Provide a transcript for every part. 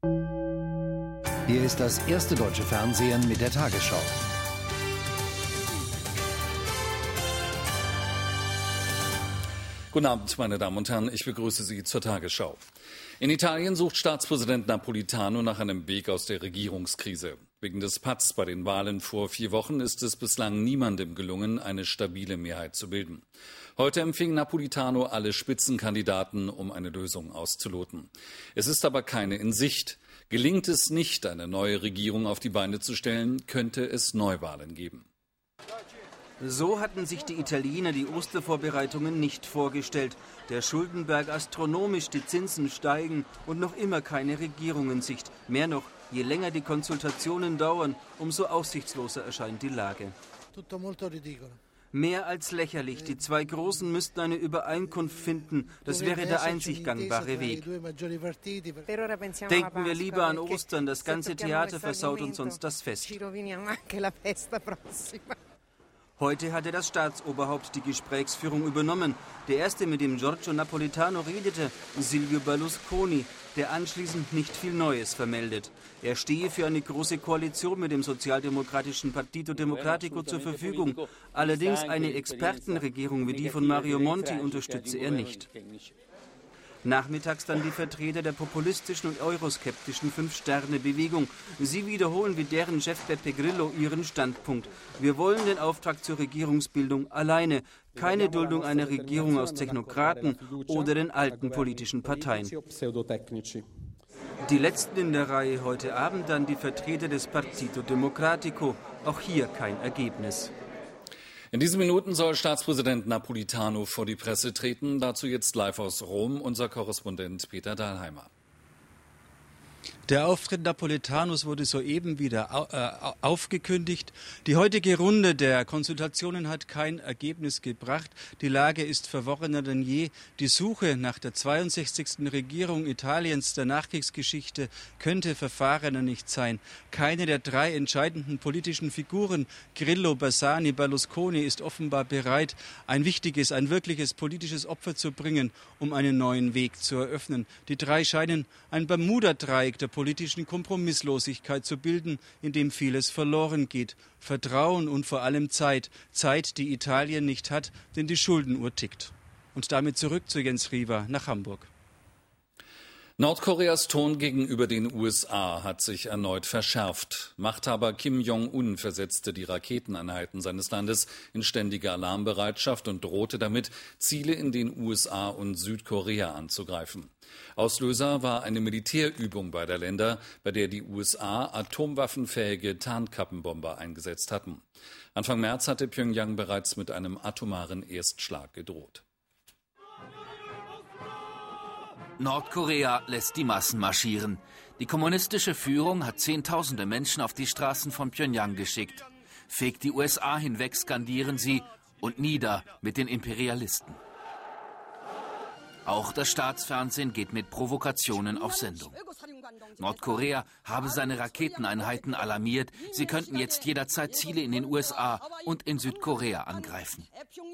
Hier ist das erste deutsche Fernsehen mit der Tagesschau. Guten Abend, meine Damen und Herren, ich begrüße Sie zur Tagesschau. In Italien sucht Staatspräsident Napolitano nach einem Weg aus der Regierungskrise. Wegen des Patts bei den Wahlen vor 4 Wochen ist es bislang niemandem gelungen, eine stabile Mehrheit zu bilden. Heute empfing Napolitano alle Spitzenkandidaten, um eine Lösung auszuloten. Es ist aber keine in Sicht. Gelingt es nicht, eine neue Regierung auf die Beine zu stellen, könnte es Neuwahlen geben. So hatten sich die Italiener die Ostervorbereitungen nicht vorgestellt. Der Schuldenberg astronomisch, die Zinsen steigen und noch immer keine Regierung in Sicht. Mehr noch, je länger die Konsultationen dauern, umso aussichtsloser erscheint die Lage. Mehr als lächerlich. Die 2 Großen müssten eine Übereinkunft finden. Das wäre der einzig gangbare Weg. Denken wir lieber an Ostern. Das ganze Theater versaut uns sonst das Fest. Heute hatte das Staatsoberhaupt die Gesprächsführung übernommen. Der erste, mit dem Giorgio Napolitano redete, Silvio Berlusconi, der anschließend nicht viel Neues vermeldet. Er stehe für eine große Koalition mit dem sozialdemokratischen Partito Democratico zur Verfügung. Allerdings eine Expertenregierung wie die von Mario Monti unterstütze er nicht. Nachmittags dann die Vertreter der populistischen und euroskeptischen 5-Sterne-Bewegung. Sie wiederholen wie deren Chef Beppe Grillo ihren Standpunkt. Wir wollen den Auftrag zur Regierungsbildung alleine. Keine Duldung einer Regierung aus Technokraten oder den alten politischen Parteien. Die letzten in der Reihe heute Abend dann die Vertreter des Partito Democratico. Auch hier kein Ergebnis. In diesen Minuten soll Staatspräsident Napolitano vor die Presse treten. Dazu jetzt live aus Rom unser Korrespondent Peter Dahlheimer. Der Auftritt Napolitanos wurde soeben wieder aufgekündigt. Die heutige Runde der Konsultationen hat kein Ergebnis gebracht. Die Lage ist verworrener denn je. Die Suche nach der 62. Regierung Italiens der Nachkriegsgeschichte könnte verfahrener nicht sein. Keine der 3 entscheidenden politischen Figuren, Grillo, Bersani, Berlusconi, ist offenbar bereit, ein wichtiges, ein wirkliches politisches Opfer zu bringen, um einen neuen Weg zu eröffnen. Die 3 scheinen ein Bermuda-Dreieck der politischen Kompromisslosigkeit zu bilden, in dem vieles verloren geht. Vertrauen und vor allem Zeit. Zeit, die Italien nicht hat, denn die Schuldenuhr tickt. Und damit zurück zu Jens Riewer nach Hamburg. Nordkoreas Ton gegenüber den USA hat sich erneut verschärft. Machthaber Kim Jong-un versetzte die Raketeneinheiten seines Landes in ständige Alarmbereitschaft und drohte damit, Ziele in den USA und Südkorea anzugreifen. Auslöser war eine Militärübung beider Länder, bei der die USA atomwaffenfähige Tarnkappenbomber eingesetzt hatten. Anfang März hatte Pyongyang bereits mit einem atomaren Erstschlag gedroht. Nordkorea lässt die Massen marschieren. Die kommunistische Führung hat Zehntausende Menschen auf die Straßen von Pjöngjang geschickt. Fegt die USA hinweg, skandieren sie, und nieder mit den Imperialisten. Auch das Staatsfernsehen geht mit Provokationen auf Sendung. Nordkorea habe seine Raketeneinheiten alarmiert, sie könnten jetzt jederzeit Ziele in den USA und in Südkorea angreifen.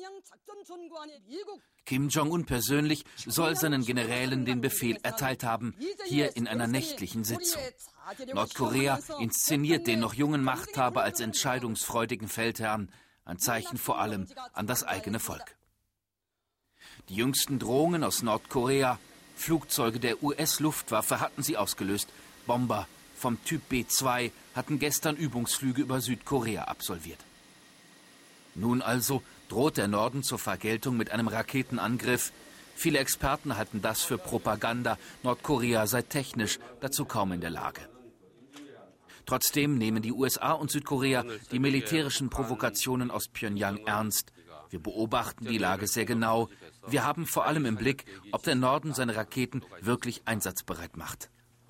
Kim Jong-un persönlich soll seinen Generälen den Befehl erteilt haben, hier in einer nächtlichen Sitzung. Nordkorea inszeniert den noch jungen Machthaber als entscheidungsfreudigen Feldherrn, ein Zeichen vor allem an das eigene Volk. Die jüngsten Drohungen aus Nordkorea, Flugzeuge der US-Luftwaffe hatten sie ausgelöst. Bomber vom Typ B-2 hatten gestern Übungsflüge über Südkorea absolviert. Nun also droht der Norden zur Vergeltung mit einem Raketenangriff. Viele Experten halten das für Propaganda. Nordkorea sei technisch dazu kaum in der Lage. Trotzdem nehmen die USA und Südkorea die militärischen Provokationen aus Pjöngjang ernst. Wir beobachten die Lage sehr genau. Wir haben vor allem im Blick, ob der Norden seine Raketen wirklich einsatzbereit macht.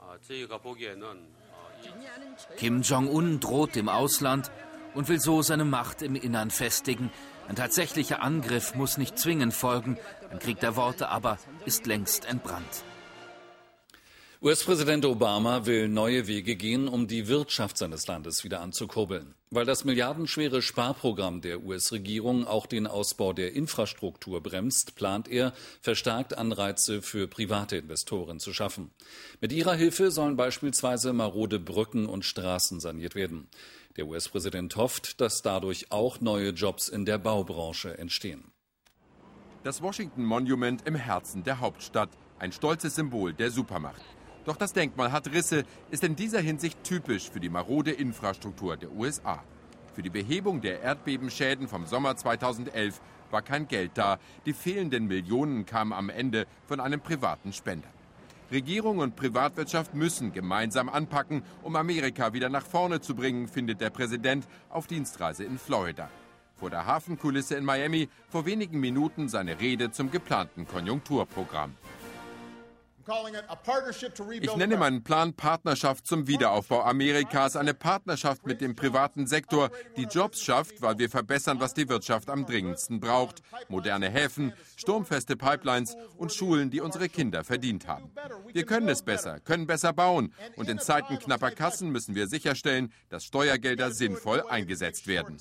Kim Jong-un droht dem Ausland und will so seine Macht im Innern festigen. Ein tatsächlicher Angriff muss nicht zwingend folgen. Ein Krieg der Worte aber ist längst entbrannt. US-Präsident Obama will neue Wege gehen, um die Wirtschaft seines Landes wieder anzukurbeln. Weil das milliardenschwere Sparprogramm der US-Regierung auch den Ausbau der Infrastruktur bremst, plant er, verstärkt Anreize für private Investoren zu schaffen. Mit ihrer Hilfe sollen beispielsweise marode Brücken und Straßen saniert werden. Der US-Präsident hofft, dass dadurch auch neue Jobs in der Baubranche entstehen. Das Washington Monument im Herzen der Hauptstadt, ein stolzes Symbol der Supermacht. Doch das Denkmal hat Risse, ist in dieser Hinsicht typisch für die marode Infrastruktur der USA. Für die Behebung der Erdbebenschäden vom Sommer 2011 war kein Geld da. Die fehlenden Millionen kamen am Ende von einem privaten Spender. Regierung und Privatwirtschaft müssen gemeinsam anpacken, um Amerika wieder nach vorne zu bringen, findet der Präsident auf Dienstreise in Florida. Vor der Hafenkulisse in Miami vor wenigen Minuten seine Rede zum geplanten Konjunkturprogramm. Ich nenne meinen Plan Partnerschaft zum Wiederaufbau Amerikas, eine Partnerschaft mit dem privaten Sektor, die Jobs schafft, weil wir verbessern, was die Wirtschaft am dringendsten braucht. Moderne Häfen, sturmfeste Pipelines und Schulen, die unsere Kinder verdient haben. Wir können es besser, können besser bauen. Und in Zeiten knapper Kassen müssen wir sicherstellen, dass Steuergelder sinnvoll eingesetzt werden.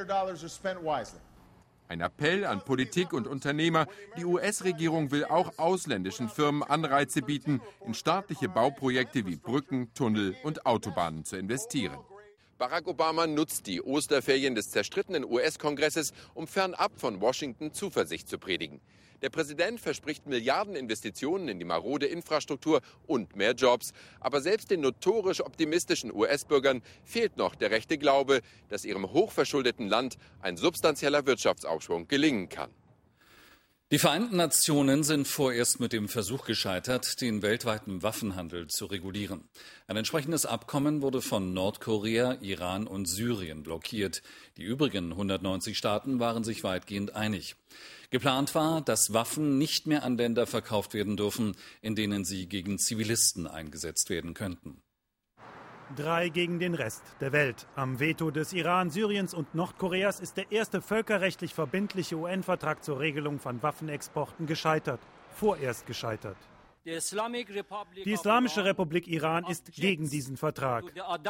Ein Appell an Politik und Unternehmer. Die US-Regierung will auch ausländischen Firmen Anreize bieten, in staatliche Bauprojekte wie Brücken, Tunnel und Autobahnen zu investieren. Barack Obama nutzt die Osterferien des zerstrittenen US-Kongresses, um fernab von Washington Zuversicht zu predigen. Der Präsident verspricht Milliardeninvestitionen in die marode Infrastruktur und mehr Jobs. Aber selbst den notorisch optimistischen US-Bürgern fehlt noch der rechte Glaube, dass ihrem hochverschuldeten Land ein substanzieller Wirtschaftsaufschwung gelingen kann. Die Vereinten Nationen sind vorerst mit dem Versuch gescheitert, den weltweiten Waffenhandel zu regulieren. Ein entsprechendes Abkommen wurde von Nordkorea, Iran und Syrien blockiert. Die übrigen 190 Staaten waren sich weitgehend einig. Geplant war, dass Waffen nicht mehr an Länder verkauft werden dürfen, in denen sie gegen Zivilisten eingesetzt werden könnten. 3 gegen den Rest der Welt. Am Veto des Iran, Syriens und Nordkoreas ist der erste völkerrechtlich verbindliche UN-Vertrag zur Regelung von Waffenexporten gescheitert. Vorerst gescheitert. Die Islamische Republik Iran ist gegen diesen Vertrag.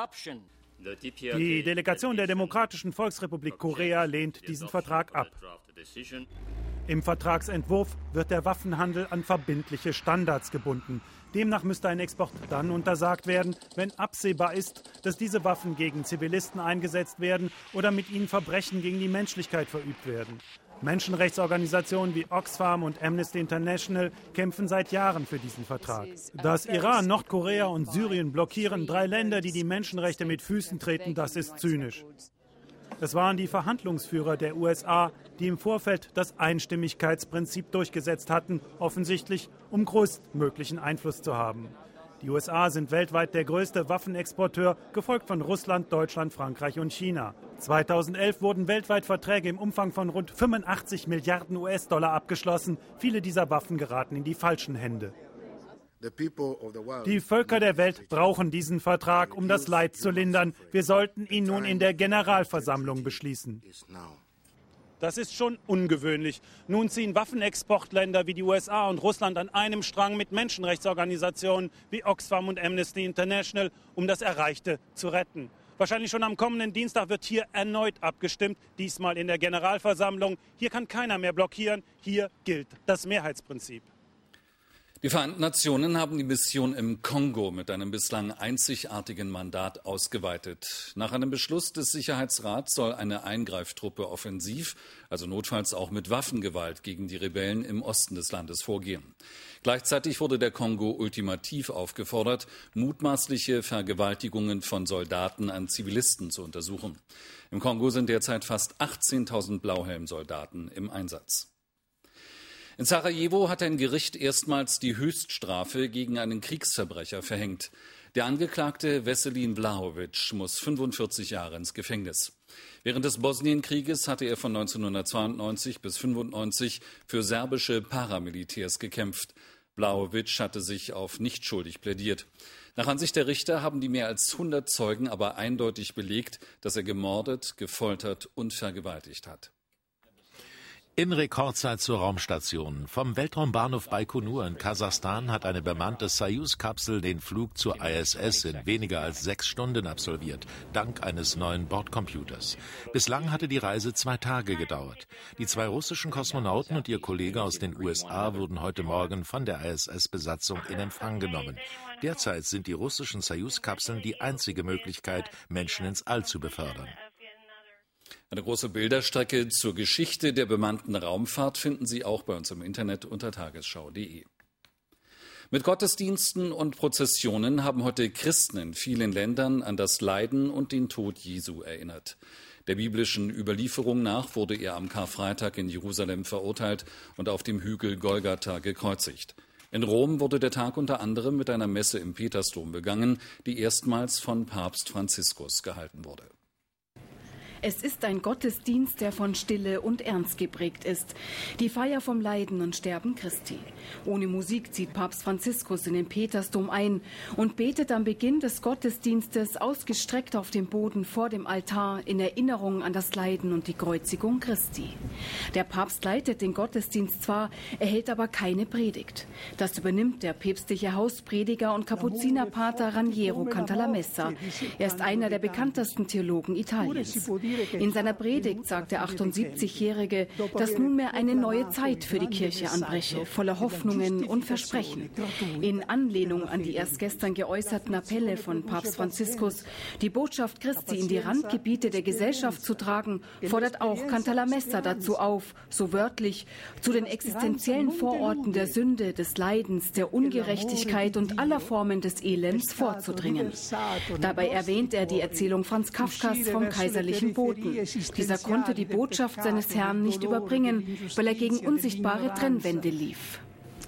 Die Delegation der Demokratischen Volksrepublik Korea lehnt diesen Vertrag ab. Im Vertragsentwurf wird der Waffenhandel an verbindliche Standards gebunden. Demnach müsste ein Export dann untersagt werden, wenn absehbar ist, dass diese Waffen gegen Zivilisten eingesetzt werden oder mit ihnen Verbrechen gegen die Menschlichkeit verübt werden. Menschenrechtsorganisationen wie Oxfam und Amnesty International kämpfen seit Jahren für diesen Vertrag. Dass Iran, Nordkorea und Syrien blockieren, 3 Länder, die die Menschenrechte mit Füßen treten, das ist zynisch. Es waren die Verhandlungsführer der USA, die im Vorfeld das Einstimmigkeitsprinzip durchgesetzt hatten, offensichtlich um größtmöglichen Einfluss zu haben. Die USA sind weltweit der größte Waffenexporteur, gefolgt von Russland, Deutschland, Frankreich und China. 2011 wurden weltweit Verträge im Umfang von rund 85 Milliarden US-Dollar abgeschlossen. Viele dieser Waffen geraten in die falschen Hände. Die Völker der Welt brauchen diesen Vertrag, um das Leid zu lindern. Wir sollten ihn nun in der Generalversammlung beschließen. Das ist schon ungewöhnlich. Nun ziehen Waffenexportländer wie die USA und Russland an einem Strang mit Menschenrechtsorganisationen wie Oxfam und Amnesty International, um das Erreichte zu retten. Wahrscheinlich schon am kommenden Dienstag wird hier erneut abgestimmt, diesmal in der Generalversammlung. Hier kann keiner mehr blockieren. Hier gilt das Mehrheitsprinzip. Die Vereinten Nationen haben die Mission im Kongo mit einem bislang einzigartigen Mandat ausgeweitet. Nach einem Beschluss des Sicherheitsrats soll eine Eingreiftruppe offensiv, also notfalls auch mit Waffengewalt, gegen die Rebellen im Osten des Landes vorgehen. Gleichzeitig wurde der Kongo ultimativ aufgefordert, mutmaßliche Vergewaltigungen von Soldaten an Zivilisten zu untersuchen. Im Kongo sind derzeit fast 18.000 Blauhelmsoldaten im Einsatz. In Sarajevo hat ein Gericht erstmals die Höchststrafe gegen einen Kriegsverbrecher verhängt. Der Angeklagte Veselin Vlahovic muss 45 Jahre ins Gefängnis. Während des Bosnienkrieges hatte er von 1992 bis 1995 für serbische Paramilitärs gekämpft. Vlahovic hatte sich auf nicht schuldig plädiert. Nach Ansicht der Richter haben die mehr als 100 Zeugen aber eindeutig belegt, dass er gemordet, gefoltert und vergewaltigt hat. In Rekordzeit zur Raumstation. Vom Weltraumbahnhof Baikonur in Kasachstan hat eine bemannte Soyuz-Kapsel den Flug zur ISS in weniger als 6 Stunden absolviert, dank eines neuen Bordcomputers. Bislang hatte die Reise 2 Tage gedauert. Die 2 russischen Kosmonauten und ihr Kollege aus den USA wurden heute Morgen von der ISS-Besatzung in Empfang genommen. Derzeit sind die russischen Soyuz-Kapseln die einzige Möglichkeit, Menschen ins All zu befördern. Eine große Bilderstrecke zur Geschichte der bemannten Raumfahrt finden Sie auch bei uns im Internet unter tagesschau.de. Mit Gottesdiensten und Prozessionen haben heute Christen in vielen Ländern an das Leiden und den Tod Jesu erinnert. Der biblischen Überlieferung nach wurde er am Karfreitag in Jerusalem verurteilt und auf dem Hügel Golgatha gekreuzigt. In Rom wurde der Tag unter anderem mit einer Messe im Petersdom begangen, die erstmals von Papst Franziskus gehalten wurde. Es ist ein Gottesdienst, der von Stille und Ernst geprägt ist. Die Feier vom Leiden und Sterben Christi. Ohne Musik zieht Papst Franziskus in den Petersdom ein und betet am Beginn des Gottesdienstes ausgestreckt auf dem Boden vor dem Altar in Erinnerung an das Leiden und die Kreuzigung Christi. Der Papst leitet den Gottesdienst zwar, er hält aber keine Predigt. Das übernimmt der päpstliche Hausprediger und Kapuzinerpater Raniero Cantalamessa. Er ist einer der bekanntesten Theologen Italiens. In seiner Predigt sagt der 78-Jährige, dass nunmehr eine neue Zeit für die Kirche anbreche, voller Hoffnungen und Versprechen. In Anlehnung an die erst gestern geäußerten Appelle von Papst Franziskus, die Botschaft Christi in die Randgebiete der Gesellschaft zu tragen, fordert auch Cantalamessa dazu auf, so wörtlich, zu den existenziellen Vororten der Sünde, des Leidens, der Ungerechtigkeit und aller Formen des Elends vorzudringen. Dabei erwähnt er die Erzählung Franz Kafkas vom kaiserlichen Boten. Dieser konnte die Botschaft seines Herrn nicht überbringen, weil er gegen unsichtbare Trennwände lief.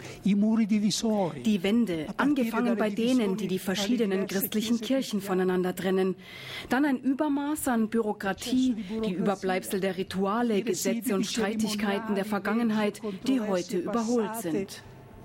Die Wände, angefangen bei denen, die die verschiedenen christlichen Kirchen voneinander trennen. Dann ein Übermaß an Bürokratie, die Überbleibsel der Rituale, Gesetze und Streitigkeiten der Vergangenheit, die heute überholt sind.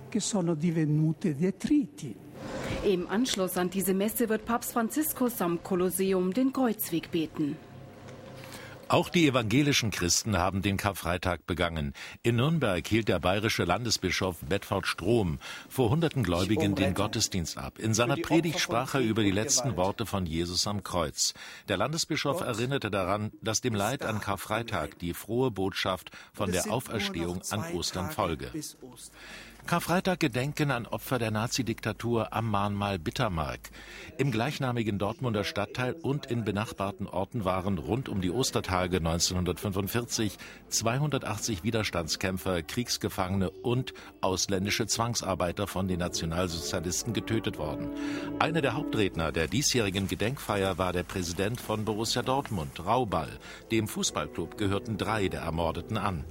Im Anschluss an diese Messe wird Papst Franziskus am Kolosseum den Kreuzweg beten. Auch die evangelischen Christen haben den Karfreitag begangen. In Nürnberg hielt der bayerische Landesbischof Bedford Strom vor Hunderten Gläubigen den Gottesdienst ab. In seiner Predigt sprach er über die letzten Worte von Jesus am Kreuz. Der Landesbischof erinnerte daran, dass dem Leid an Karfreitag die frohe Botschaft von der Auferstehung an Ostern folge. Karfreitag gedenken an Opfer der Nazidiktatur am Mahnmal Bittermark. Im gleichnamigen Dortmunder Stadtteil und in benachbarten Orten waren rund um die Ostertage 1945 280 Widerstandskämpfer, Kriegsgefangene und ausländische Zwangsarbeiter von den Nationalsozialisten getötet worden. Einer der Hauptredner der diesjährigen Gedenkfeier war der Präsident von Borussia Dortmund, Raubal. Dem Fußballclub gehörten 3 der Ermordeten an.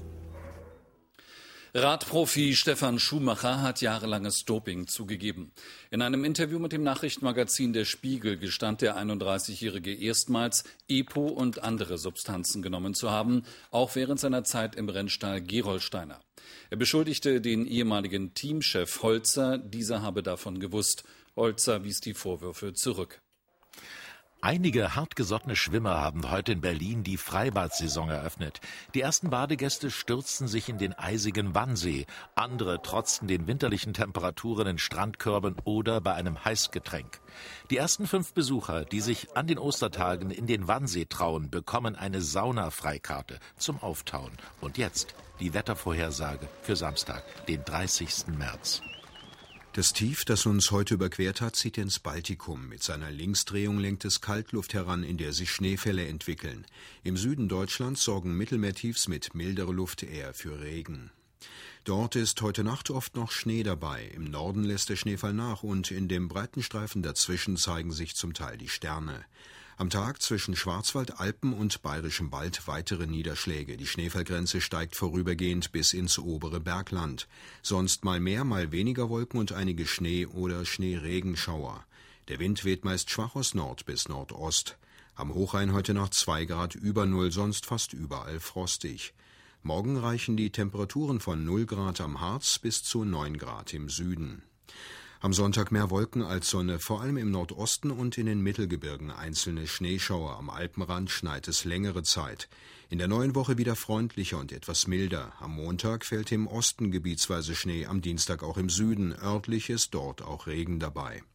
Radprofi Stefan Schumacher hat jahrelanges Doping zugegeben. In einem Interview mit dem Nachrichtenmagazin Der Spiegel gestand der 31-Jährige erstmals, EPO und andere Substanzen genommen zu haben, auch während seiner Zeit im Rennstall Gerolsteiner. Er beschuldigte den ehemaligen Teamchef Holzer, dieser habe davon gewusst. Holzer wies die Vorwürfe zurück. Einige hartgesottene Schwimmer haben heute in Berlin die Freibad-Saison eröffnet. Die ersten Badegäste stürzten sich in den eisigen Wannsee. Andere trotzten den winterlichen Temperaturen in Strandkörben oder bei einem Heißgetränk. Die ersten 5 Besucher, die sich an den Ostertagen in den Wannsee trauen, bekommen eine Sauna-Freikarte zum Auftauen. Und jetzt die Wettervorhersage für Samstag, den 30. März. Das Tief, das uns heute überquert hat, zieht ins Baltikum. Mit seiner Linksdrehung lenkt es Kaltluft heran, in der sich Schneefälle entwickeln. Im Süden Deutschlands sorgen Mittelmeertiefs mit milderer Luft eher für Regen. Dort ist heute Nacht oft noch Schnee dabei. Im Norden lässt der Schneefall nach und in dem breiten Streifen dazwischen zeigen sich zum Teil die Sterne. Am Tag zwischen Schwarzwald, Alpen und Bayerischem Wald weitere Niederschläge. Die Schneefallgrenze steigt vorübergehend bis ins obere Bergland. Sonst mal mehr, mal weniger Wolken und einige Schnee- oder Schneeregenschauer. Der Wind weht meist schwach aus Nord bis Nordost. Am Hochrhein heute Nacht 2 Grad über Null, sonst fast überall frostig. Morgen reichen die Temperaturen von 0 Grad am Harz bis zu 9 Grad im Süden. Am Sonntag mehr Wolken als Sonne, vor allem im Nordosten und in den Mittelgebirgen einzelne Schneeschauer. Am Alpenrand schneit es längere Zeit. In der neuen Woche wieder freundlicher und etwas milder. Am Montag fällt im Osten gebietsweise Schnee, am Dienstag auch im Süden. Örtlich ist dort auch Regen dabei.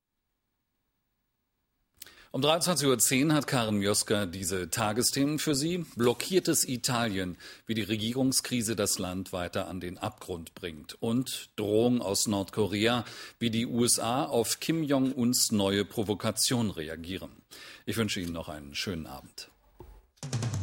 Um 23.10 Uhr hat Karen Mioska diese Tagesthemen für Sie. Blockiertes Italien, wie die Regierungskrise das Land weiter an den Abgrund bringt. Und Drohung aus Nordkorea, wie die USA auf Kim Jong-uns neue Provokation reagieren. Ich wünsche Ihnen noch einen schönen Abend.